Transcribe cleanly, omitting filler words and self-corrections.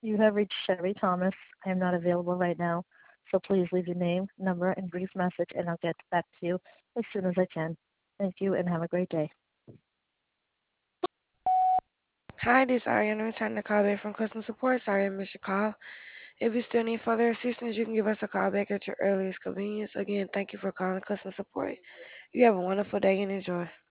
You have reached Sherry Thomas. I am not available right now, so please leave your name, number, and brief message, and I'll get back to you as soon as I can. Thank you, and have a great day. Hi, this is Ariana returning the call back from customer support. Sorry I missed your call. If you still need further assistance, you can give us a call back at your earliest convenience. Again, thank you for calling customer support. You have a wonderful day and enjoy.